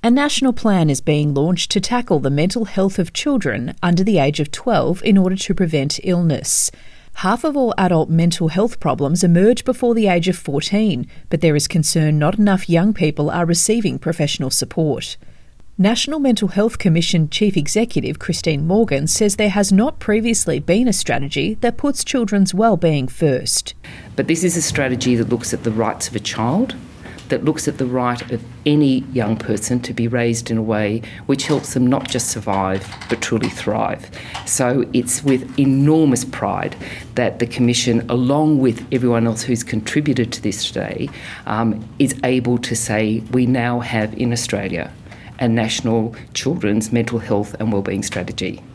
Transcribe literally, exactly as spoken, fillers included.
A national plan is being launched to tackle the mental health of children under the age of twelve in order to prevent illness. Half of all adult mental health problems emerge before the age of fourteen, but there is concern not enough young people are receiving professional support. National Mental Health Commission Chief Executive Christine Morgan says there has not previously been a strategy that puts children's well-being first. But this is a strategy that looks at the rights of a child, that looks at the right of any young person to be raised in a way which helps them not just survive but truly thrive. So it's with enormous pride that the Commission, along with everyone else who's contributed to this today, um, is able to say we now have in Australia a national children's mental health and wellbeing strategy.